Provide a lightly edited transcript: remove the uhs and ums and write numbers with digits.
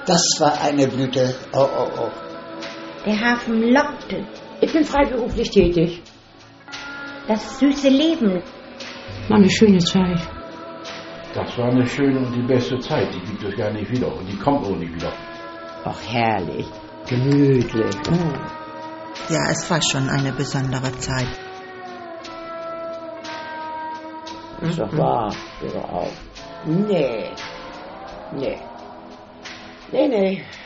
Das war eine Blüte. Oh, oh, oh. Der Hafen lockte. Ich bin freiberuflich tätig. Das süße Leben. War eine schöne Zeit. Das war eine schöne und die beste Zeit. Die gibt es gar nicht wieder und die kommt auch nicht wieder. Ach, herrlich. Gemütlich. Ja, es war schon eine besondere Zeit. Ist doch wahr. Hör doch auf. Nee.